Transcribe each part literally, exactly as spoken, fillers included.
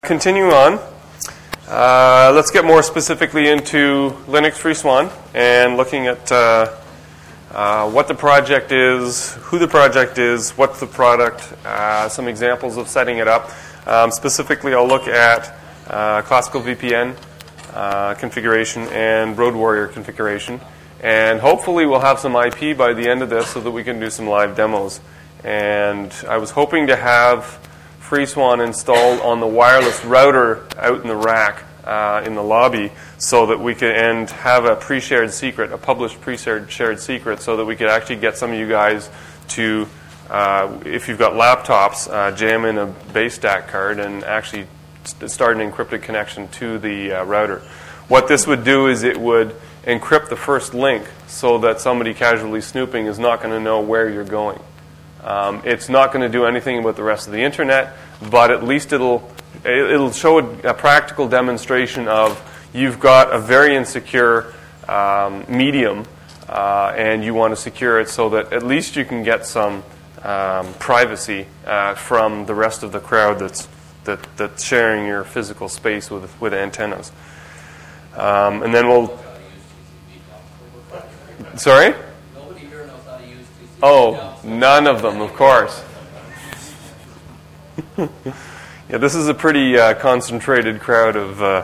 Continue on. Uh, let's get more specifically into Linux FreeSWAN and looking at uh, uh, what the project is, who the project is, what's the product, uh, some examples of setting it up. Um, specifically, I'll look at uh, classical V P N uh, configuration and Road Warrior configuration. And hopefully we'll have some I P by the end of this so that we can do some live demos. And I was hoping to have FreeSWAN installed on the wireless router out in the rack uh, in the lobby so that we could and have a pre-shared secret, a published pre-shared shared secret, so that we could actually get some of you guys to, uh, if you've got laptops, uh, jam in a base stack card and actually st- start an encrypted connection to the uh, router. What this would do is it would encrypt the first link so that somebody casually snooping is not going to know where you're going. Um, it's not going to do anything about the rest of the internet, but at least it'll it'll show a, a practical demonstration of you've got a very insecure um, medium, uh, and you want to secure it so that at least you can get some um, privacy uh, from the rest of the crowd that's that that's sharing your physical space with with antennas. Um, and then we'll. Sorry? Oh, none of them, of course. Yeah, this is a pretty uh, concentrated crowd of uh,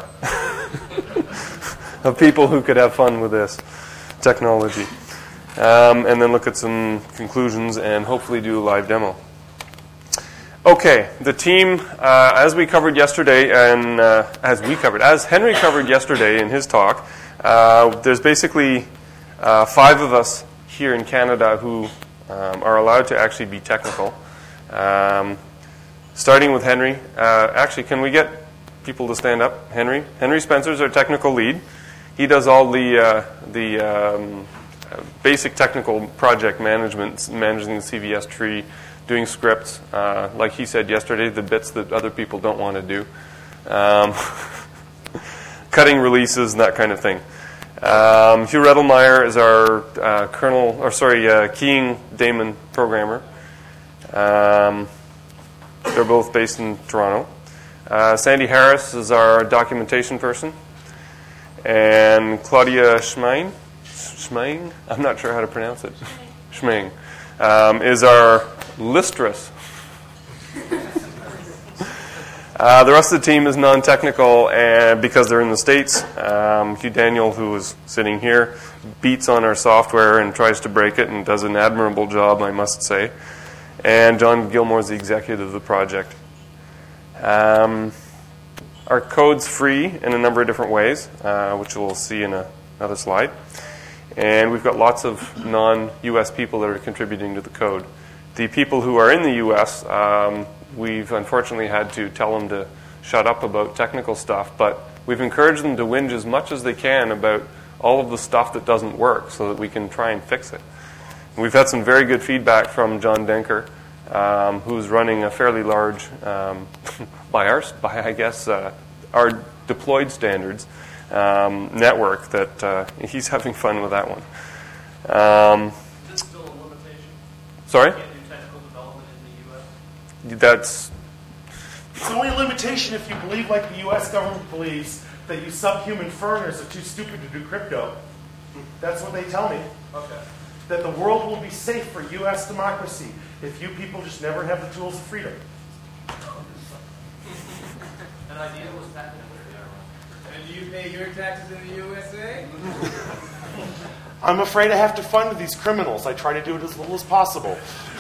of people who could have fun with this technology. Um, and then look at some conclusions and hopefully do a live demo. Okay, the team, uh, as we covered yesterday, and uh, as we covered, as Henry covered yesterday in his talk, uh, there's basically uh, five of us here in Canada who Um, are allowed to actually be technical. Um, starting with Henry. Uh, actually, can we get people to stand up? Henry. Henry Spencer's our technical lead. He does all the uh, the um, basic technical project management, managing the C V S tree, doing scripts. Uh, like he said yesterday, the bits that other people don't want to do, um, cutting releases and that kind of thing. Um, Hugh Redelmeyer is our uh, kernel, or sorry, uh, keying daemon programmer. Um, they're both based in Toronto. Uh, Sandy Harris is our documentation person, and Claudia Schmeing, Schmeing, I'm not sure how to pronounce it. Schmeing um, is our listress. Uh, the rest of the team is non-technical, and because they're in the States, um, Hugh Daniel, who is sitting here, beats on our software and tries to break it and does an admirable job, I must say. And John Gilmore is the executive of the project. Um, our code's free in a number of different ways, uh, which we'll see in a, another slide. And we've got lots of non-U S people that are contributing to the code. The people who are in the U S, um, we've unfortunately had to tell them to shut up about technical stuff, but we've encouraged them to whinge as much as they can about all of the stuff that doesn't work so that we can try and fix it. And we've had some very good feedback from John Denker, um, who's running a fairly large, um, by our, by I guess, uh, our deployed standards um, network, that uh, he's having fun with that one. Um, Is this still a limitation? Sorry? That's It's only a limitation if you believe, like the U S government believes, that you subhuman foreigners are too stupid to do crypto. That's what they tell me. Okay. That the world will be safe for U S democracy if you people just never have the tools of freedom. An idea was patented. And do you pay your taxes in the U S A? I'm afraid I have to fund these criminals. I try to do it as little as possible.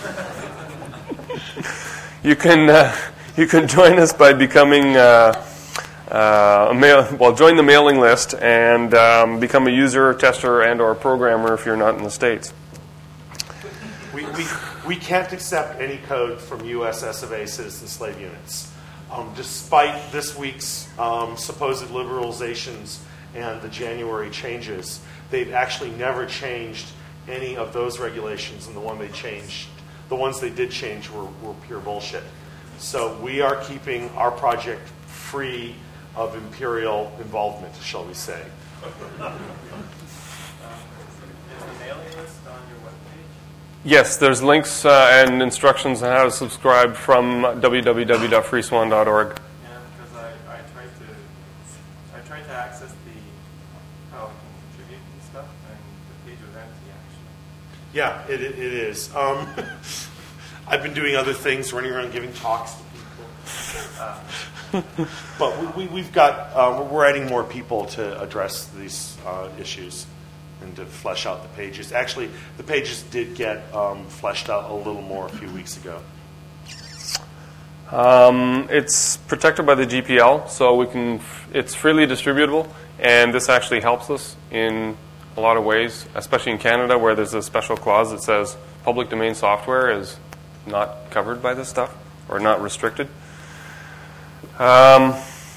You can uh, you can join us by becoming uh, uh, a mail. Well, join the mailing list and um, become a user, tester, and or programmer if you're not in the States. We we we can't accept any code from U S S of A citizen slave units, um, despite this week's um, supposed liberalizations and the January changes. They've actually never changed any of those regulations, and the one they changed. The ones they did change were, were pure bullshit. So we are keeping our project free of imperial involvement, shall we say. Is the mailing list on your webpage? Yes, there's links uh, and instructions on how to subscribe from w w w dot free swan dot org. Yeah, because I Yeah, it, it, it is. Um, I've been doing other things, running around giving talks to people. Uh, but we, we, we've got, uh, we're adding more people to address these uh, issues and to flesh out the pages. Actually, the pages did get um, fleshed out a little more a few weeks ago. Um, it's protected by the G P L, so we can. It's freely distributable, and this actually helps us in a lot of ways, especially in Canada, where there's a special clause that says public domain software is not covered by this stuff or not restricted. Um,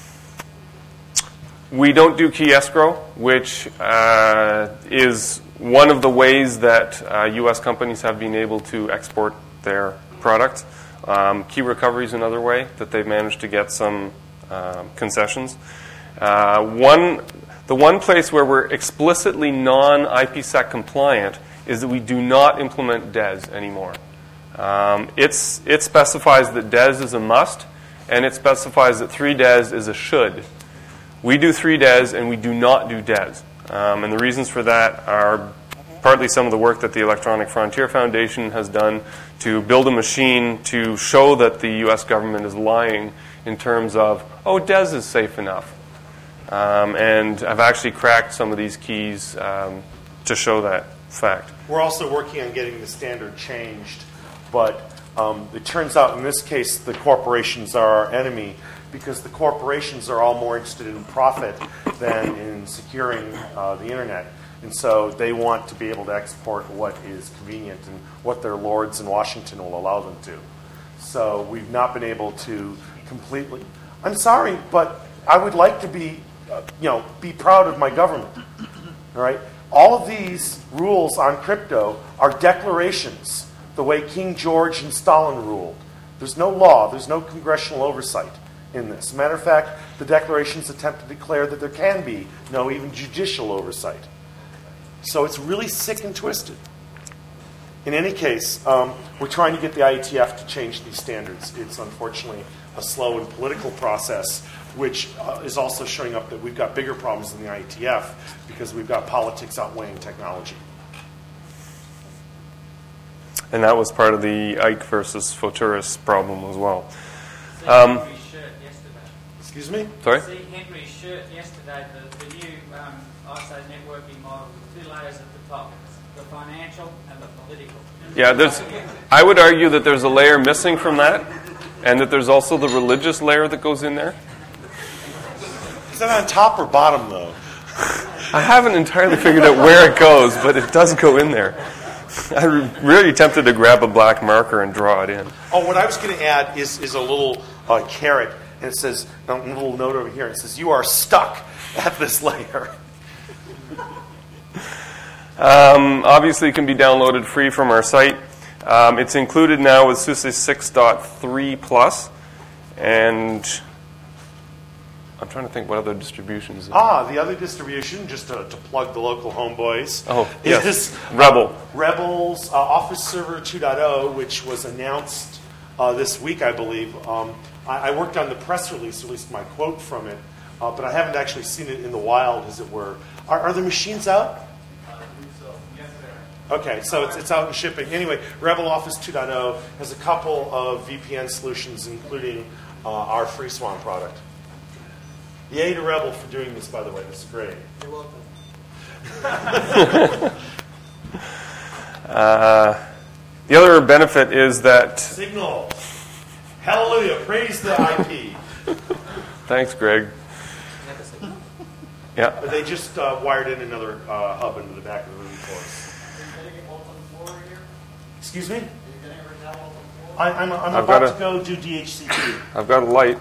we don't do key escrow, which uh, is one of the ways that uh, U S companies have been able to export their products. Um, key recovery is another way that they've managed to get some um, concessions. Uh, one, the one place where we're explicitly non-I P sec compliant is that we do not implement D E S anymore. Um, it's, it specifies that D E S is a must, and it specifies that three D E S is a should. We do three D E S, and we do not do D E S. Um, and the reasons for that are partly some of the work that the Electronic Frontier Foundation has done to build a machine to show that the U S government is lying in terms of, oh, D E S is safe enough. Um, and I've actually cracked some of these keys um, to show that fact. We're also working on getting the standard changed, but um, it turns out in this case the corporations are our enemy because the corporations are all more interested in profit than in securing uh, the internet. And so they want to be able to export what is convenient and what their lords in Washington will allow them to. So we've not been able to completely. I'm sorry, but I would like to be, uh, you know, be proud of my government. All right. All of these rules on crypto are declarations, the way King George and Stalin ruled. There's no law. There's no congressional oversight in this. As a matter of fact, the declarations attempt to declare that there can be no even judicial oversight. So it's really sick and twisted. In any case, um, we're trying to get the I E T F to change these standards. It's unfortunately a slow and political process, which uh, is also showing up that we've got bigger problems than the I E T F because we've got politics outweighing technology. And that was part of the Ike versus Foturis problem as well. See Um, Henry's shirt yesterday. Excuse me? Sorry? See Henry's shirt yesterday, the, the new um, I S O networking model with two layers at the top, the financial and the political. Yeah, there's. I would argue that there's a layer missing from that, and that there's also the religious layer that goes in there. Is that on top or bottom, though? I haven't entirely figured out where it goes, but it does go in there. I'm really tempted to grab a black marker and draw it in. Oh, what I was going to add is, is a little uh, carrot, and it says, a little note over here, it says, you are stuck at this layer. Um, obviously, it can be downloaded free from our site. Um, it's included now with SUSE six point three plus, and I'm trying to think what other distributions. Ah, the other distribution, just to, to plug the local homeboys, Oh, yes. is Rebel. Rebel's uh, Office Server two point oh, which was announced uh, this week, I believe. Um, I, I worked on the press release, at least my quote from it, uh, but I haven't actually seen it in the wild, as it were. Are, are the machines out? Okay, so it's, it's out and shipping. Anyway, Rebel Office two point oh has a couple of V P N solutions, including uh, our FreeSwan product. Yay to Rebel for doing this, by the way. This is great. You're welcome. Uh, the other benefit is that. Signal. Hallelujah. Praise the I P. Thanks, Greg. Yeah. But they just uh, wired in another uh, hub into the back of the room for us. Excuse me? I, I'm, I'm I've about got a- to go do D H C P. I've got a light.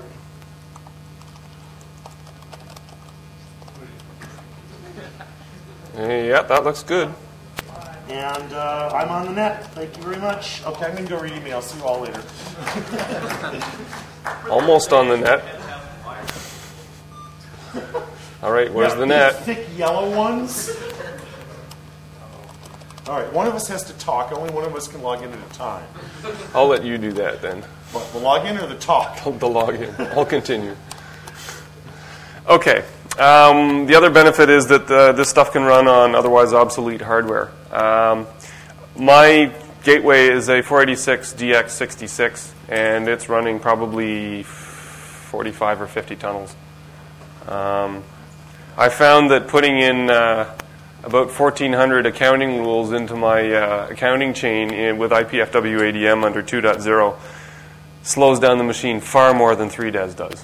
Yeah, that looks good. And uh, I'm on the net. Thank you very much. Okay, I'm going to go read email. See you all later. Almost on the net. All right, where's Yeah, the net? these thick yellow ones. All right, one of us has to talk. Only one of us can log in at a time. I'll let you do that then. What, the login or the talk? The login. I'll continue. Okay. Um, the other benefit is that uh, this stuff can run on otherwise obsolete hardware. Um, my gateway is a four eighty-six D X sixty-six, and it's running probably forty-five or fifty tunnels. Um, I found that putting in uh, about fourteen hundred accounting rules into my uh, accounting chain in, with I P F W A D M under two point oh slows down the machine far more than three D E S does.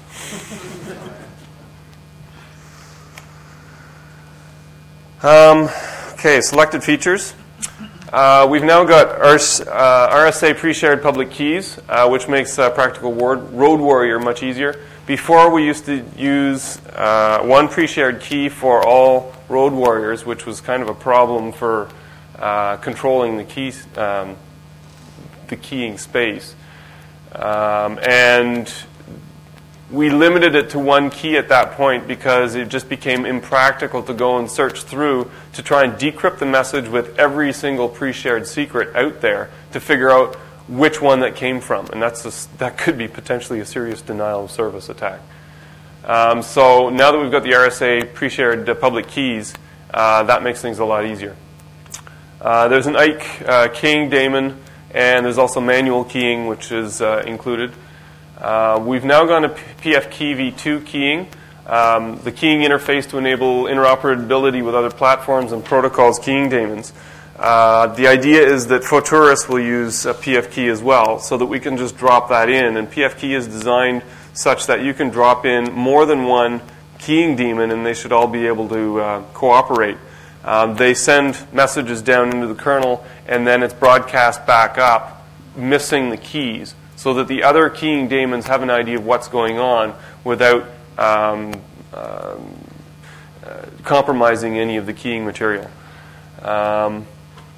um, okay, selected features. Uh, we've now got R S A pre-shared public keys, uh, which makes uh, Practical Road Warrior much easier. Before, we used to use uh, one pre-shared key for all Road Warriors, which was kind of a problem for uh, controlling the keys, um, the keying space. Um, and we limited it to one key at that point because it just became impractical to go and search through to try and decrypt the message with every single pre-shared secret out there to figure out which one that came from. And that's a, that could be potentially a serious denial of service attack. Um, so now that we've got the R S A pre-shared uh, public keys, uh, that makes things a lot easier. Uh, there's an I K E uh, keying daemon, and there's also manual keying, which is uh, included. Uh, we've now gone to P F Key v two keying, um, the keying interface to enable interoperability with other platforms and protocols keying daemons. Uh, the idea is that Foturus will use a P F Key as well, so that we can just drop that in. And P F Key is designed such that you can drop in more than one keying daemon, and they should all be able to uh, cooperate. Um, they send messages down into the kernel, and then it's broadcast back up, missing the keys, so that the other keying daemons have an idea of what's going on without um, uh, uh, compromising any of the keying material. Um,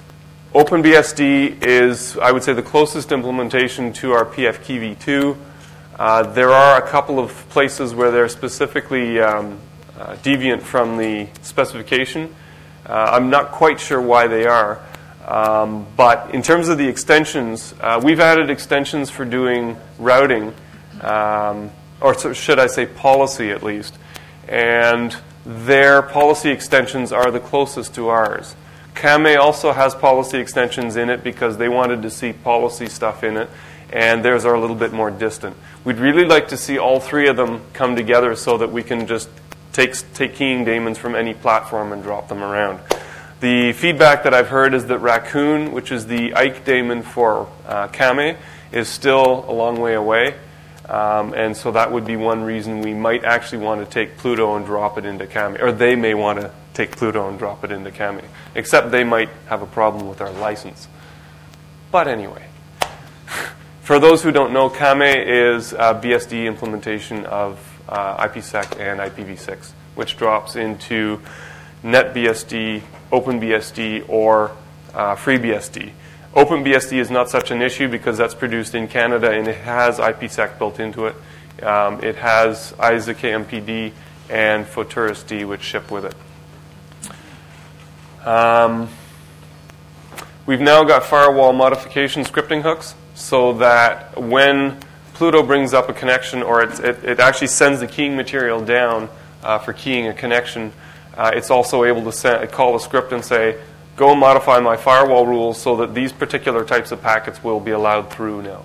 OpenBSD is, I would say, the closest implementation to our P F Key v two. Uh, there are a couple of places where they're specifically um, uh, deviant from the specification. Uh, I'm not quite sure why they are. Um, but in terms of the extensions, uh, we've added extensions for doing routing, um, or so should I say policy at least. And their policy extensions are the closest to ours. Kame also has policy extensions in it because they wanted to see policy stuff in it, and theirs are a little bit more distant. We'd really like to see all three of them come together so that we can just take, take keying daemons from any platform and drop them around. The feedback that I've heard is that Raccoon, which is the I K E daemon for uh, Kame, is still a long way away. Um, and so that would be one reason we might actually want to take Pluto and drop it into Kame. Or they may want to take Pluto and drop it into Kame. Except they might have a problem with our license. But anyway. For those who don't know, Kame is a B S D implementation of uh, IPsec and I P v six, which drops into NetBSD, OpenBSD, or uh, FreeBSD. OpenBSD is not such an issue because that's produced in Canada and it has IPsec built into it. Um, it has I S A K M P D and FoturusD, which ship with it. Um, we've now got firewall modification scripting hooks so that when Pluto brings up a connection, or it, it, it actually sends the keying material down uh, for keying a connection, uh, it's also able to send, call a script and say, go modify my firewall rules so that these particular types of packets will be allowed through now.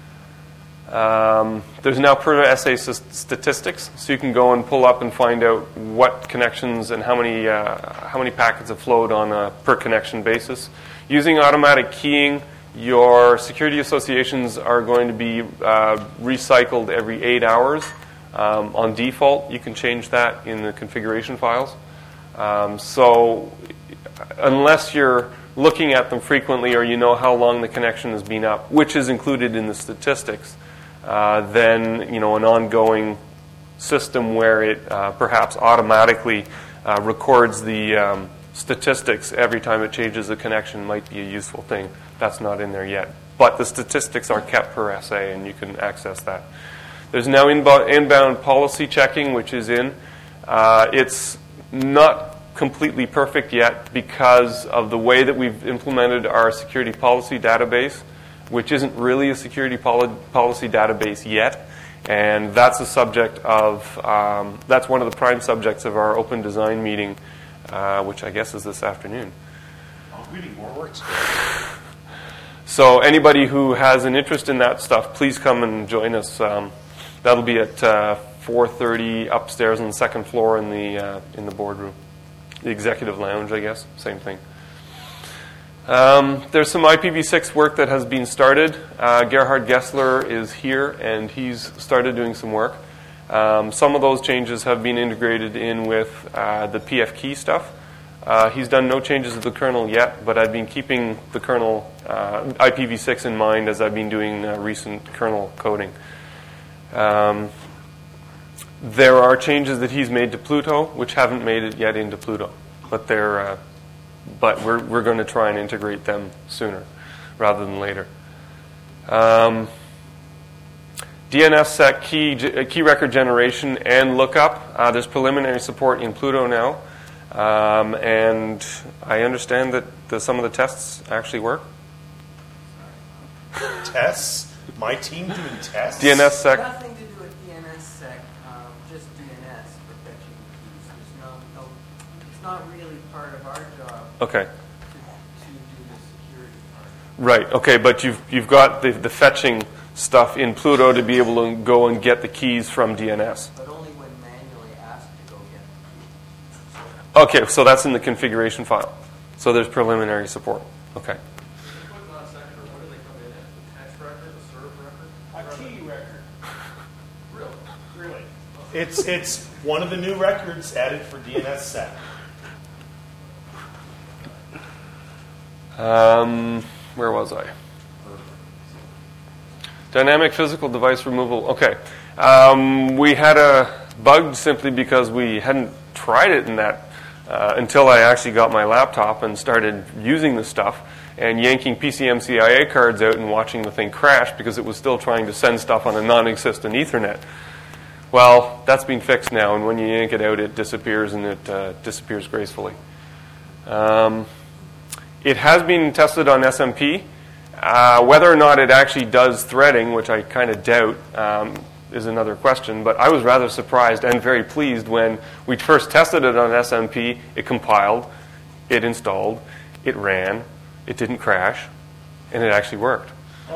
Um, there's now per S A statistics, so you can go and pull up and find out what connections and how many uh, how many packets have flowed on a per connection basis. Using automatic keying, your security associations are going to be uh, recycled every eight hours. Um, on default, you can change that in the configuration files. Um, so unless you're looking at them frequently or you know how long the connection has been up, which is included in the statistics, uh, then you know an ongoing system where it uh, perhaps automatically uh, records the um, statistics every time it changes a connection might be a useful thing. That's not in there yet. But the statistics are kept per S A, and you can access that. There's now inbound, inbound policy checking, which is in. Uh, it's not completely perfect yet because of the way that we've implemented our security policy database, which isn't really a security poli- policy database yet. And that's a subject of, um, that's one of the prime subjects of our open design meeting, uh, which I guess is this afternoon. Oh, we need more work. So anybody who has an interest in that stuff, please come and join us. Um, that'll be at uh, four thirty upstairs on the second floor in the uh, in the boardroom, the executive lounge, I guess, same thing. Um, there's some I P v six work that has been started. Uh, Gerhard Gessler is here, and he's started doing some work. Um, some of those changes have been integrated in with uh, the P F key stuff. Uh, he's done no changes to the kernel yet, but I've been keeping the kernel uh, I P v six in mind as I've been doing uh, recent kernel coding. Um, there are changes that he's made to Pluto, which haven't made it yet into Pluto, but they're uh, but we're we're going to try and integrate them sooner rather than later. Um, D N S sec key key record generation and lookup. Uh, there's preliminary support in Pluto now. Um, and I understand that the, some of the tests actually work. Tests? My team doing tests? D N S sec. Nothing to do with D N S sec, um, just D N S for fetching keys. There's no, no, it's not really part of our job Okay. to, to do the security part. Right. Okay. But you've you've got the, the fetching stuff in Pluto to be able to go and get the keys from D N S. But only when manually asked to go get the keys. Okay. So that's in the configuration file. So there's preliminary support. Okay. It's it's one of the new records added for D N S sec. Um, where was I? Dynamic physical device removal. Okay. Um, we had a bug simply because we hadn't tried it in that uh, until I actually got my laptop and started using the stuff and yanking P C M C I A cards out and watching the thing crash because it was still trying to send stuff on a non-existent Ethernet. Well, that's been fixed now, and when you yank it out, it disappears, and it uh, disappears gracefully. Um, it has been tested on S M P. Uh, whether or not it actually does threading, which I kind of doubt, um, is another question. But I was rather surprised and very pleased when we first tested it on S M P. It compiled, it installed, it ran, it didn't crash, and it actually worked.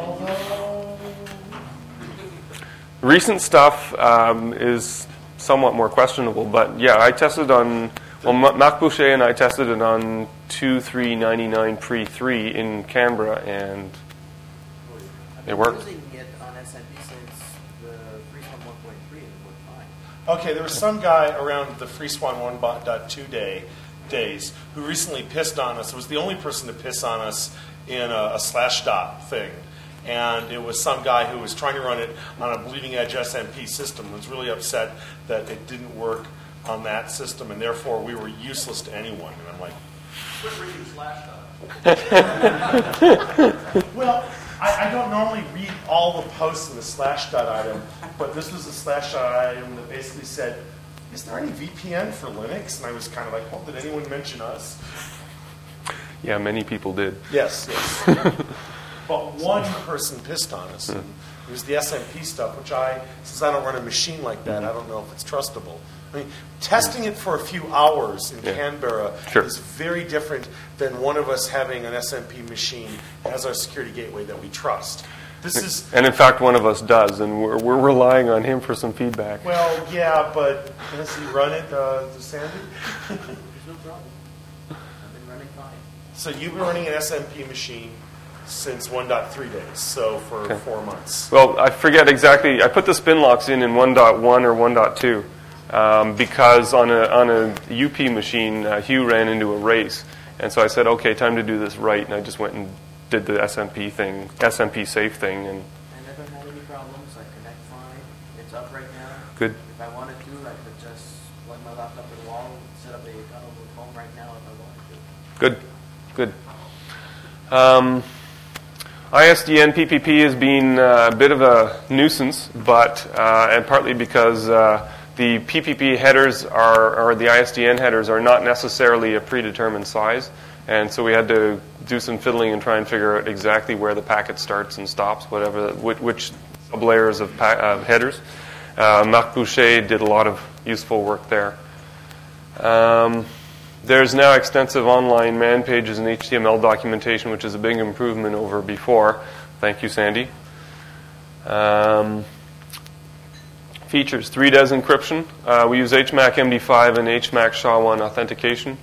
Recent stuff um, is somewhat more questionable, but yeah, I tested on, well, Marc Boucher and I tested it on two three ninety-nine pre three in Canberra, and it worked. I've been using it on S M P since the FreeSwan one point three, and it worked fine. Okay, there was some guy around the FreeSwan one point two day days who recently pissed on us. It was the only person to piss on us in a, a slash dot thing. And it was some guy who was trying to run it on a bleeding edge S M P system, was really upset that it didn't work on that system, and therefore we were useless to anyone. And I'm like, Quit reading slash well, I, I don't normally read all the posts in the slash dot item, but this was a slash dot item that basically said, is there any V P N for Linux? And I was kind of like, well, did anyone mention us? Yeah, many people did. Yes, yes. But one person pissed on us. And it was the S M P stuff, which I, since I don't run a machine like that, I don't know if it's trustable. I mean, testing it for a few hours in Yeah. Canberra Sure. is very different than one of us having an S M P machine as our security gateway that we trust. This is, And in fact, one of us does, and we're, we're relying on him for some feedback. well, yeah, but does he run it, uh, Sandy? There's no problem. I've been running fine. So you've been running an S M P machine since one point three days, so for Okay. four months. Well, I forget exactly. I put the spin locks in in one point one or one point two um, because on a on a U P machine, uh, Hugh ran into a race, and so I said, "Okay, time to do this right." And I just went and did the S M P thing, S M P safe thing, and I never had any problems. I connect fine. It's up right now. good. If I wanted to, I could just plug my laptop to the wall and set up a tunnel with home right now if I wanted to. Good, good. Um, I S D N P P P has been uh, a bit of a nuisance, but uh, and partly because uh, the P P P headers are, or the I S D N headers are not necessarily a predetermined size, and so we had to do some fiddling and try and figure out exactly where the packet starts and stops, whatever, which, which sublayers of, pa- of headers. Uh, Marc Boucher did a lot of useful work there. Um, There's now extensive online man pages and H T M L documentation, which is a big improvement over before. Thank you, Sandy. Um, features, three D E S encryption. Uh, we use H M A C M D five and H M A C S H A one authentication.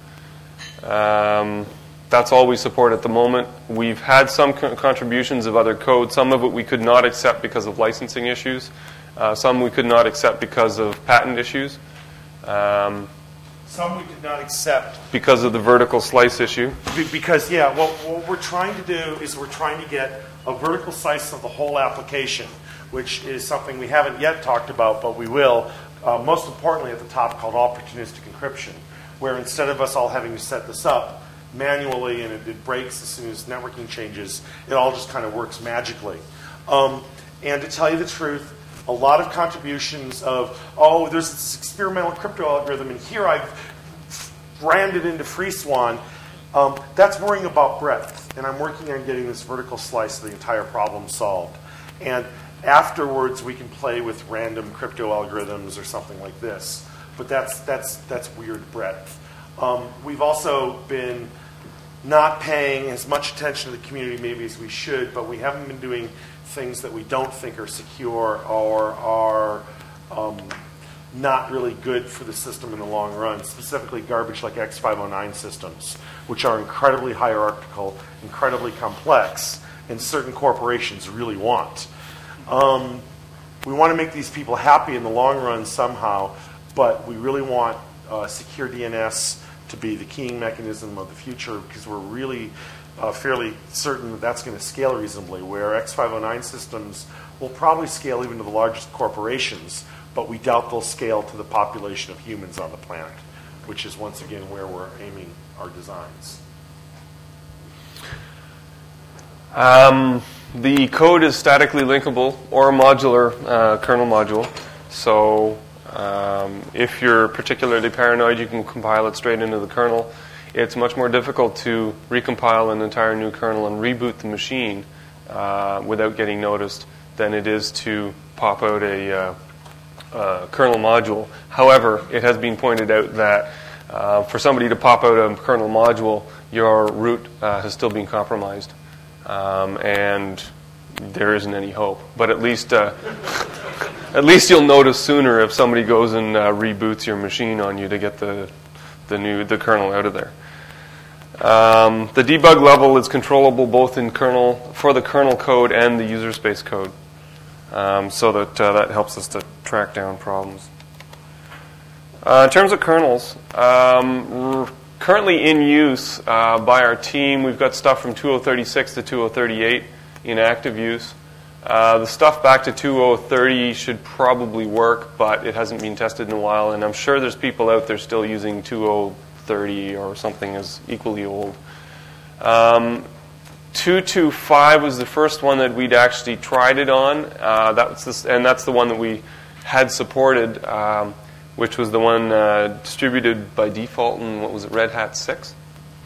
Um, that's all we support at the moment. We've had some co- contributions of other code. Some of it we could not accept because of licensing issues. Uh, some we could not accept because of patent issues. Um, Some we could not accept. Because of the vertical slice issue. Be- Because, yeah, what, what we're trying to do is we're trying to get a vertical slice of the whole application, which is something we haven't yet talked about, but we will. Uh, most importantly at the top, called opportunistic encryption, where instead of us all having to set this up manually and it, it breaks as soon as networking changes, it all just kind of works magically. Um, and to tell you the truth, a lot of contributions of, oh, there's this experimental crypto algorithm, and here I've rammed it into FreeSWAN. Um, that's worrying about breadth, and I'm working on getting this vertical slice of the entire problem solved. And afterwards, we can play with random crypto algorithms or something like this. But that's that's that's weird breadth. Um, we've also been not paying as much attention to the community maybe as we should, but we haven't been doing things that we don't think are secure or are um, not really good for the system in the long run, specifically garbage like X five oh nine systems, which are incredibly hierarchical, incredibly complex, and certain corporations really want. Um, we want to make these people happy in the long run somehow, but we really want uh, secure D N S to be the keying mechanism of the future, because we're really uh, fairly certain that that's going to scale reasonably, where X five oh nine systems will probably scale even to the largest corporations, but we doubt they'll scale to the population of humans on the planet, which is once again where we're aiming our designs. Um, the code is statically linkable or a modular uh, kernel module. So um, if you're particularly paranoid, you can compile it straight into the kernel. It's much more difficult to recompile an entire new kernel and reboot the machine uh, without getting noticed than it is to pop out a uh, uh, kernel module. However, it has been pointed out that uh, for somebody to pop out a kernel module, your root uh, has still been compromised. Um, and there isn't any hope. But at least uh, at least you'll notice sooner if somebody goes and uh, reboots your machine on you to get the the new the kernel out of there. Um, the debug level is controllable both in kernel for the kernel code and the user space code, um, so that uh, that helps us to track down problems. Uh, in terms of kernels, um, currently in use uh, by our team, we've got stuff from two thousand thirty-six to two thousand thirty-eight in active use. Uh, the stuff back to two thousand thirty should probably work, but it hasn't been tested in a while, and I'm sure there's people out there still using two thousand thirty or something as equally old. Um, two twenty-five was the first one that we'd actually tried it on, uh, that was this, and that's the one that we had supported, um, which was the one uh, distributed by default in, what was it, Red Hat six?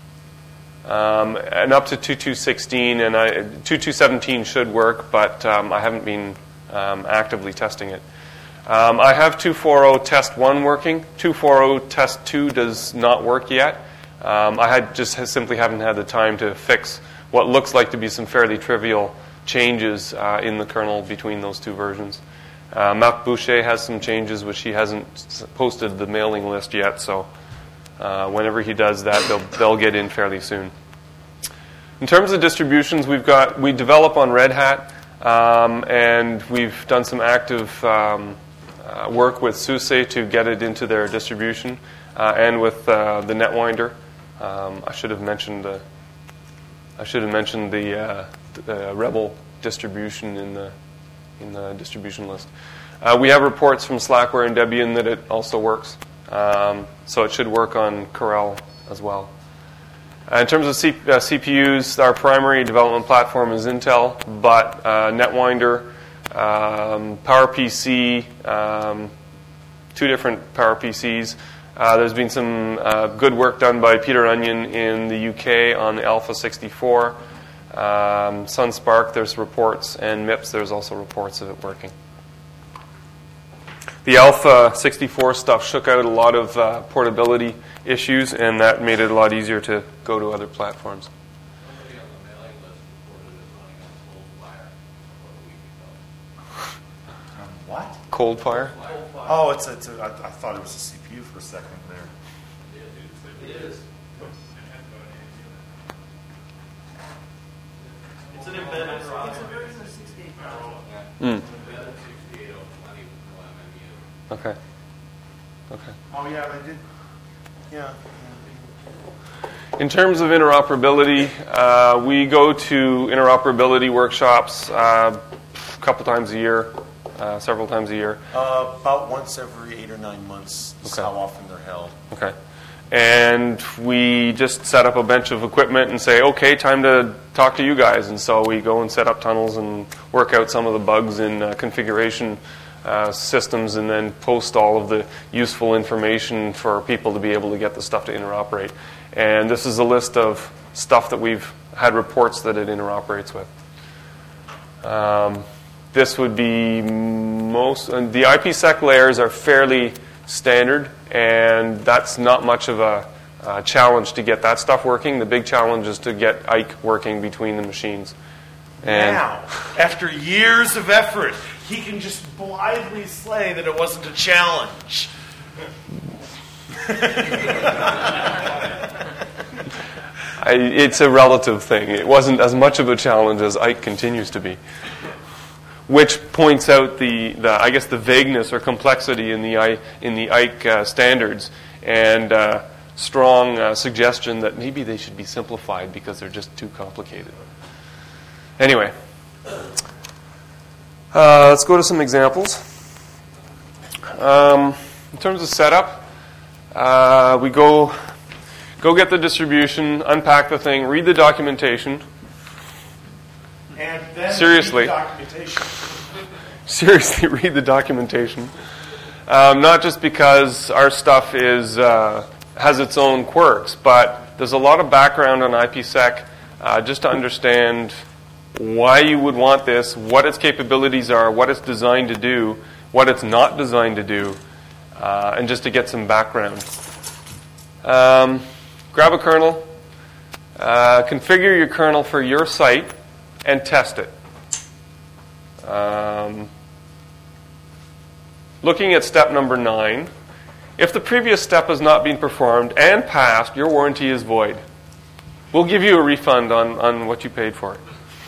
Um, and up to two point two sixteen, and I, two point two seventeen should work, but um, I haven't been um, actively testing it. Um, I have two forty test one working. two forty test two does not work yet. Um, I had just simply haven't had the time to fix what looks like to be some fairly trivial changes uh, in the kernel between those two versions. Uh, Marc Boucher has some changes which he hasn't posted the mailing list yet, so uh, whenever he does that, they'll, they'll get in fairly soon. In terms of distributions, we've got we develop on Red Hat, um, and we've done some active um, uh, work with SUSE to get it into their distribution, uh, and with uh, the Netwinder. Um, I should have mentioned the I should have mentioned the, uh, the Rebel distribution in the in the distribution list. Uh, we have reports from Slackware and Debian that it also works, um, so it should work on Corel as well. Uh, in terms of C- uh, C P Us, our primary development platform is Intel, but uh, Netwinder, um, PowerPC, um, two different PowerPCs. Uh, there's been some uh, good work done by Peter Onion in the U K on the Alpha sixty-four. Um, SunSpark, there's reports, and MIPS, there's also reports of it working. the Alpha sixty-four stuff shook out a lot of uh, portability issues, and that made it a lot easier to go to other platforms. Somebody on the mailing list reported it running on Coldfire about a week ago. What? Coldfire? Oh, it's a, it's a I, I thought it was a C P U for a second there. It is. It's an embedded It's a processor. version of sixty-eight thousand. Mm. Embedded sixty-eight oh twenty with no M M U. Okay. Okay. Oh yeah, they did. Yeah. In terms of interoperability, uh, we go to interoperability workshops uh, a couple times a year, uh, several times a year. Uh, about once every eight or nine months is Okay. how often they're held. Okay. And we just set up a bunch of equipment and say, okay, time to talk to you guys. And so we go and set up tunnels and work out some of the bugs in uh, configuration uh, systems, and then post all of the useful information for people to be able to get the stuff to interoperate. And this is a list of stuff that we've had reports that it interoperates with. Um, this would be most, and the IPsec layers are fairly standard, and that's not much of a uh, challenge to get that stuff working. The big challenge is to get I C working between the machines. And Now, after years of effort, he can just blithely say that it wasn't a challenge. I, it's a relative thing. It wasn't as much of a challenge as I C continues to be, which points out the, the I guess the vagueness or complexity in the I, in the I C uh, standards, and uh, strong uh, suggestion that maybe they should be simplified because they're just too complicated. Anyway, uh, let's go to some examples. Um, in terms of setup, uh, we go go get the distribution, unpack the thing, read the documentation. And then Seriously. read the documentation. Seriously, read the documentation. Um, not just because our stuff is uh, has its own quirks, but there's a lot of background on IPsec uh, just to understand why you would want this, what its capabilities are, what it's designed to do, what it's not designed to do, uh, and just to get some background. Um, grab a kernel, uh, configure your kernel for your site, and test it. Um, looking at step number nine, if the previous step has not been performed and passed, your warranty is void. We'll give you a refund on, on what you paid for it.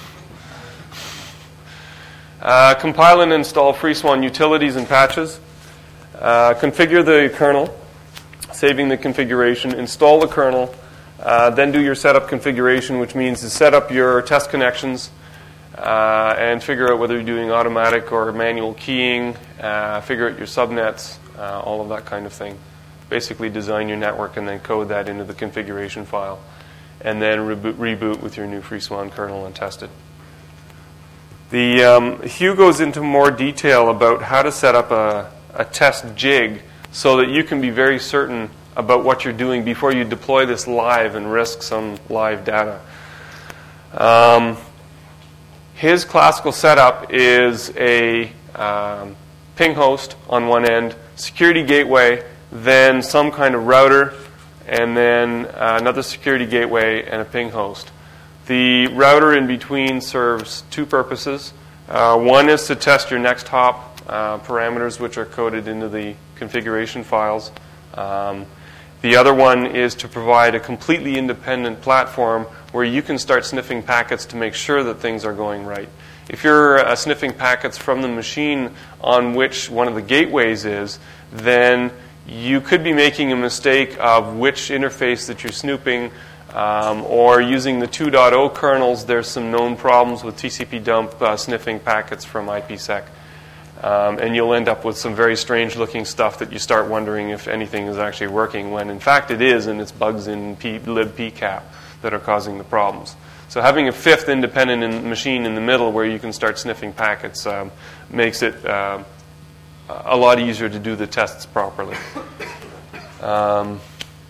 Uh, compile and install FreeSwan utilities and patches. Uh, configure the kernel, saving the configuration. Install the kernel. Uh, then do your setup configuration, which means to set up your test connections uh, and figure out whether you're doing automatic or manual keying, uh, figure out your subnets, uh, all of that kind of thing. Basically design your network and then code that into the configuration file. And then reboot, reboot with your new FreeSwan kernel and test it. The, um, Hugh goes into more detail about how to set up a, a test jig so that you can be very certain about what you're doing before you deploy this live and risk some live data. Um, his classical setup is a um, ping host on one end, security gateway, then some kind of router, and then uh, another security gateway and a ping host. The router in between serves two purposes. Uh, one is to test your next hop uh, parameters, which are coded into the configuration files. Um, the other one is to provide a completely independent platform where you can start sniffing packets to make sure that things are going right. If you're uh, sniffing packets from the machine on which one of the gateways is, then you could be making a mistake of which interface that you're snooping. Um, or using the two point oh kernels, there's some known problems with T C P dump uh, sniffing packets from IPsec. Um, and you'll end up with some very strange-looking stuff that you start wondering if anything is actually working, when in fact it is, and it's bugs in P- libpcap that are causing the problems. So having a fifth independent in- machine in the middle where you can start sniffing packets um, makes it uh, a lot easier to do the tests properly. Um,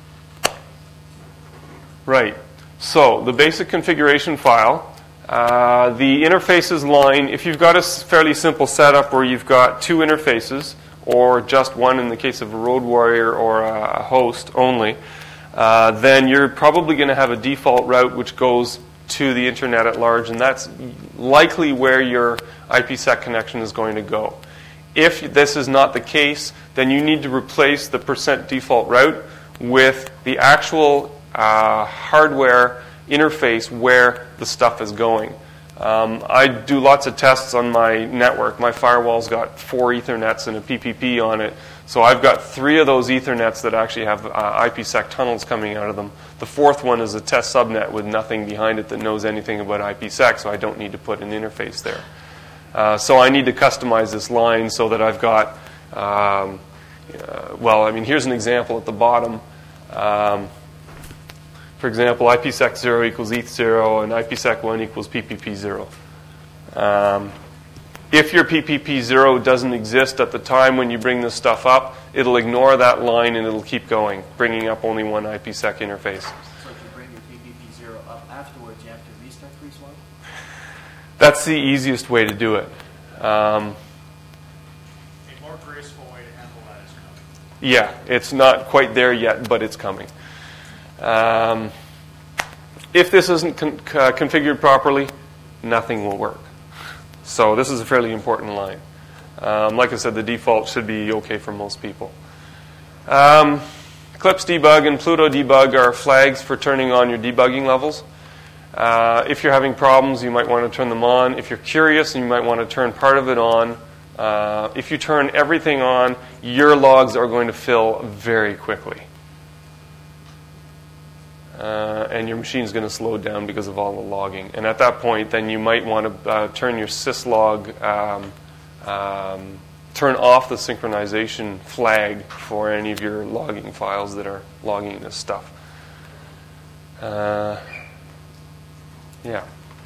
Right. So the basic configuration file, uh, the interfaces line, if you've got a fairly simple setup where you've got two interfaces, or just one in the case of a road warrior or a host only, uh, then you're probably going to have a default route which goes to the internet at large, and that's likely where your I P sec connection is going to go. If this is not the case, then you need to replace the percent default route with the actual uh, hardware interface where the stuff is going. Um, I do lots of tests on my network. My firewall's got four Ethernets and a P P P on it. So I've got three of those Ethernets that actually have uh, I P sec tunnels coming out of them. The fourth one is a test subnet with nothing behind it that knows anything about I P sec, so I don't need to put an interface there. Uh, so I need to customize this line so that I've got, um, uh, well, I mean, here's an example at the bottom. Um, For example, I P sec zero equals E T H zero, and I P sec one equals P P P zero. Um, if your P P P zero doesn't exist at the time when you bring this stuff up, it'll ignore that line and it'll keep going, bringing up only one I P sec interface. So if you bring your P P P zero up afterwards, you have to restart FreeSWAN? That's the easiest way to do it. Um, A more graceful way to handle that is coming. yeah, it's not quite there yet, but it's coming. Um, if this isn't con- uh, configured properly, nothing will work. So this is a fairly important line. Um, like I said, the default should be okay for most people. Um, Eclipse Debug and Pluto Debug are flags for turning on your debugging levels. Uh, if you're having problems, you might want to turn them on. If you're curious, you might want to turn part of it on. Uh, if you turn everything on, your logs are going to fill very quickly. Uh, and your machine's going to slow down because of all the logging. And at that point, then you might want to uh, turn your syslog, um, um, turn off the synchronization flag for any of your logging files that are logging this stuff. Uh, yeah.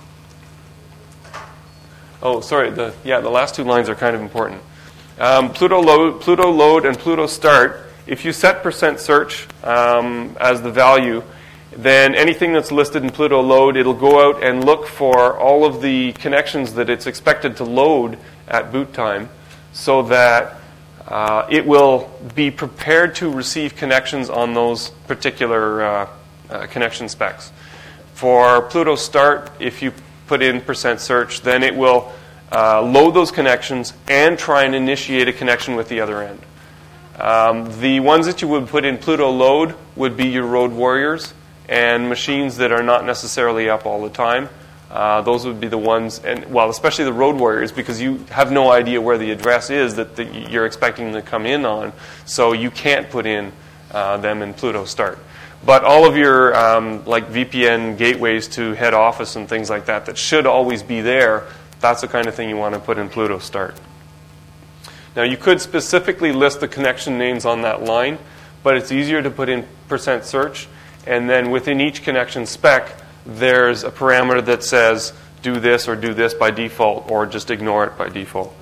Oh, sorry. The yeah, the last two lines are kind of important. Um, Pluto load, Pluto load, and Pluto start. If you set percent search um, as the value, then anything that's listed in Pluto load, it'll go out and look for all of the connections that it's expected to load at boot time, so that uh, it will be prepared to receive connections on those particular uh, uh, connection specs. For Pluto start, if you put in percent search, then it will uh, load those connections and try and initiate a connection with the other end. Um, the ones that you would put in Pluto load would be your road warriors and machines that are not necessarily up all the time. Uh, those would be the ones, and well, especially the road warriors, because you have no idea where the address is that the, you're expecting them to come in on, so you can't put in uh, them in Pluto start. But all of your um, like V P N gateways to head office and things like that that should always be there, that's the kind of thing you want to put in Pluto start. Now, you could specifically list the connection names on that line, but it's easier to put in percent search. And then within each connection spec, there's a parameter that says do this or do this by default, or just ignore it by default.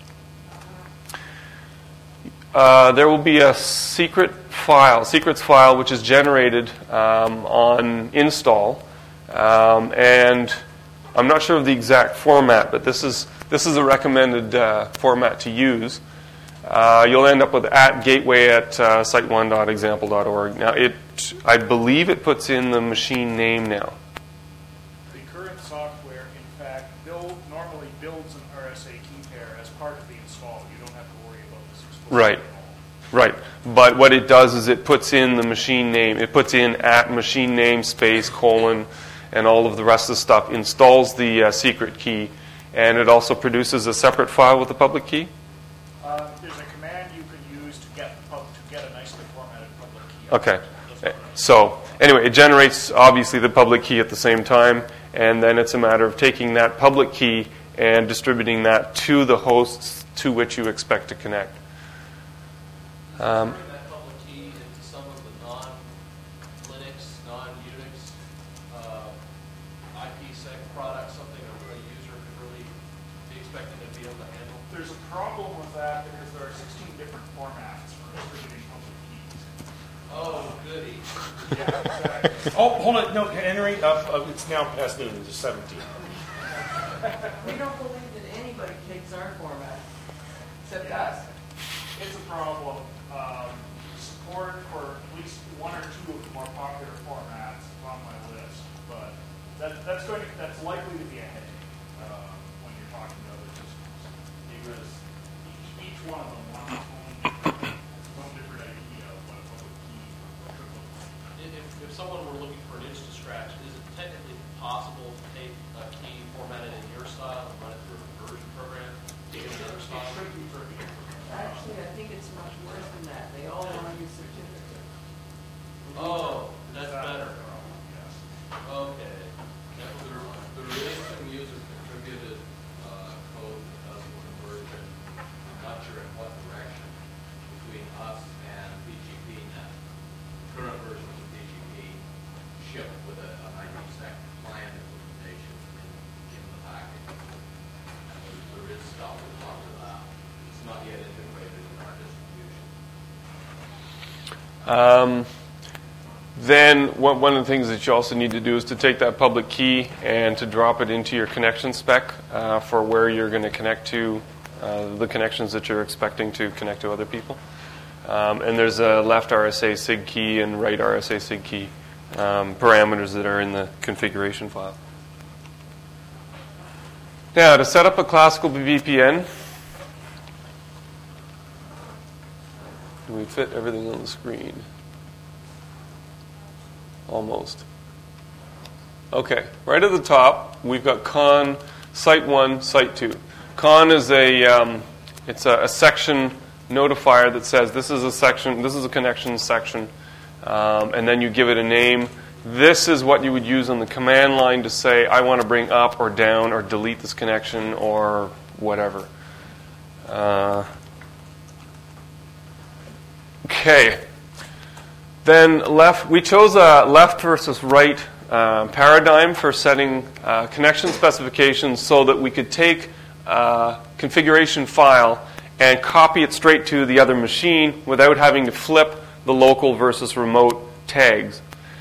Uh, there will be a secret file, secrets file, which is generated um, on install. Um, and I'm not sure of the exact format, but this is this is a recommended uh, format to use. Uh, you'll end up with at gateway at uh, site one dot example dot org. Now, it, I believe it puts in the machine name now. The current software, in fact, build, normally builds an R S A key pair as part of the install. You don't have to worry about this explicitly Right. at all. Right. But what it does is it puts in the machine name. It puts in at machine name space colon and all of the rest of the stuff, installs the uh, secret key, and it also produces a separate file with the public key. Uh, there's a command you can use to get the pub, to get a nicely formatted public key. Okay. So anyway, it generates obviously the public key at the same time, and then it's a matter of taking that public key and distributing that to the hosts to which you expect to connect. Um, Turn that public key into some of the non-Linux, non-Unix uh, I P sec products, something a, a user could really be expected to be able to handle. There's a problem with that because there are sixteen different formats for distributing public keys. Oh, goody. Yeah, exactly. Oh, hold on. No, Henry, uh, uh, it's now past noon. It's seventeen. We don't believe that anybody takes our format, except us. it's a problem. Um, support for at least one or two of the more popular formats is on my list, but that, that's going to, that's likely to be a headache uh, when you're talking to other systems, because each, each one of them wants its own different, its own different idea of what a public key should look like. If, if someone were looking for an itch to scratch, is it technically possible to take a key formatted in your style and run it through a conversion program, take it in another style? It should be for me. Actually, I think it's much worse than that. They all want to use certificates. Oh, that's better. Yes. Okay. That was the, the releasing user contributed uh, code that does the conversion. I'm not sure in what direction between us and B G P net. Current version of B G P shipped with a, an I P sec client implementation in, in the package. And there, there is stuff that talks to that. It's not yet integrated in our distribution. Um, then one one of the things that you also need to do is to take that public key and to drop it into your connection spec uh, for where you're going to connect to uh, the connections that you're expecting to connect to other people. Um, and there's a left R S A S I G key and right R S A S I G key um, parameters that are in the configuration file. Now, to set up a classical V P N, do we fit everything on the screen? Almost. Okay, right at the top, we've got con site one, site two. Con is a um, it's a, a section notifier that says this is a section, this is a connection section, um, and then you give it a name. This is what you would use on the command line to say, I want to bring up or down or delete this connection or whatever. Uh, okay. Then left, we chose a left versus right uh, paradigm for setting uh, connection specifications so that we could take a configuration file and copy it straight to the other machine without having to flip the local versus remote tags.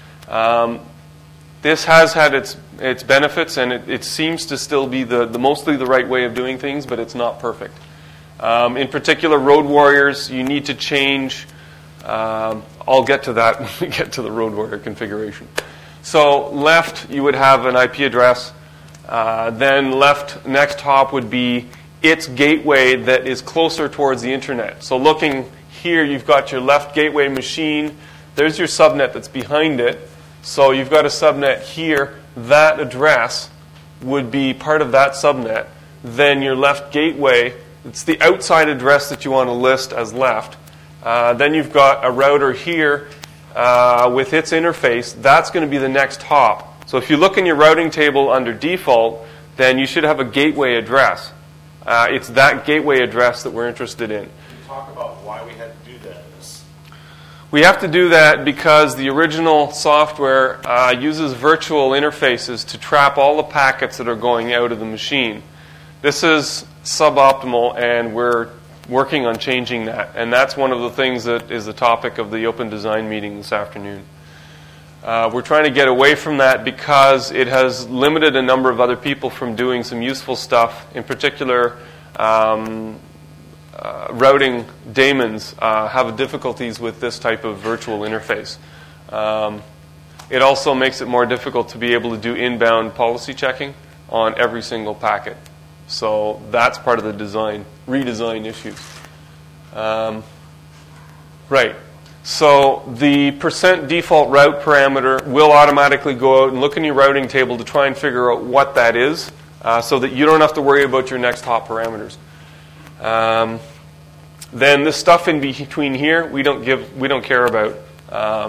Um, this has had its its benefits, and it, it seems to still be the, the mostly the right way of doing things, but it's not perfect. Um, in particular, Road Warriors, you need to change. Um, I'll get to that when we get to the Road Warrior configuration. So left, you would have an I P address. Uh, then left next hop would be its gateway that is closer towards the internet. So looking here, you've got your left gateway machine. There's your subnet that's behind it. So you've got a subnet here. That address would be part of that subnet. Then your left gateway, it's the outside address that you want to list as left. Uh, then you've got a router here uh, with its interface. That's going to be the next hop. So if you look in your routing table under default, then you should have a gateway address. Uh, it's that gateway address that we're interested in. Can you talk about why we had to do that? We have to do that because the original software uh, uses virtual interfaces to trap all the packets that are going out of the machine. This is suboptimal, and we're working on changing that. And that's one of the things that is the topic of the open design meeting this afternoon. Uh, we're trying to get away from that because it has limited a number of other people from doing some useful stuff. In particular, um, uh, routing daemons uh, have difficulties with this type of virtual interface. Um, it also makes it more difficult to be able to do inbound policy checking on every single packet. So that's part of the design, redesign issues. Um, right. So the percent default route parameter will automatically go out and look in your routing table to try and figure out what that is, uh, so that you don't have to worry about your next hop parameters. Um, then the stuff in between here, we don't give, we don't care about.